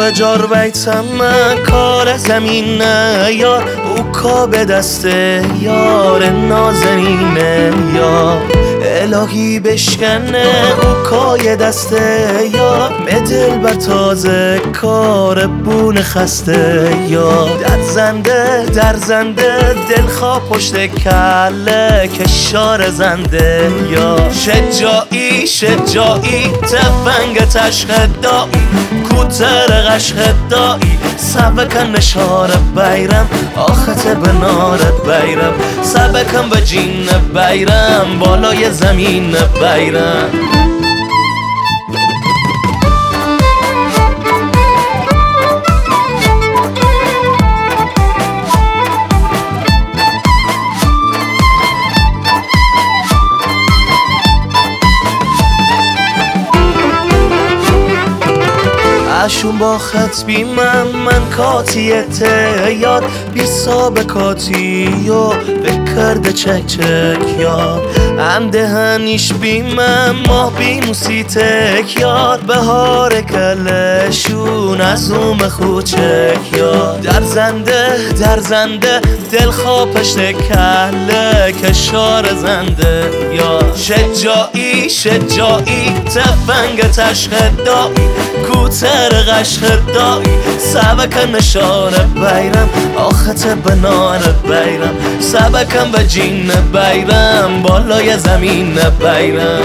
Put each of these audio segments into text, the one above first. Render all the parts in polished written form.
به جار بیتم کار زمینه یار او کا به دست یار نازنینه یار الهی بشکنه او کای دست یار مدل بر تازه کار بون خسته یار در زنده دل خواه پشت کله کشار زنده یار شجاعی تفنگ تشخ دایی کوتر قشخ دایی سبکن نشار بیرم آخت به نار بیرم سبکن به جین بیرم بالای زمین بیرم اشون با خط بیمم من کاتیت یاد بی سابقاتی و بکرده چک یاد هم دهنیش بیمم ماه بی موسیتک یاد بهار کلشون از اوم خوچک یاد در زنده دل خواه پشت کله کشار زنده یاد شجاعی تفنگ تشخ دایی کوتر قشخ دایی سبکن نشان بیرم آخت به نار بیرم سبکن به جین بیرم بالای زمین بیرم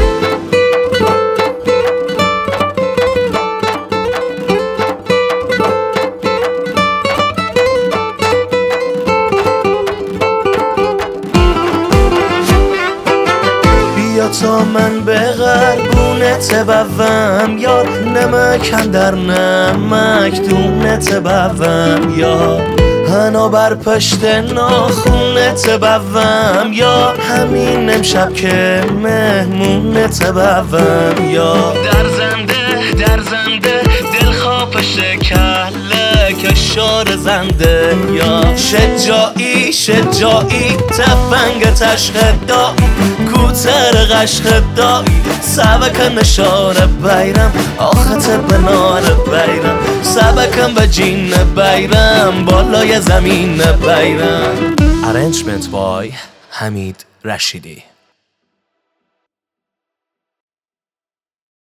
تا من به قربونت بوم یار نمکن در نمک دونت بوم یار هنا بر پشت ناخونت بوم یار همین امشب که مهمونت بوم یار در زنده دل خواه پشت کله کشار زنده یار شجاعی تفنگ تشخ دایی کوتر قشخ دایی سبکن نشان بیرم آخت به نار بیرم سبکن به جین بیرم بالای زمین بیرم. Arrangement by حمید رشیدی.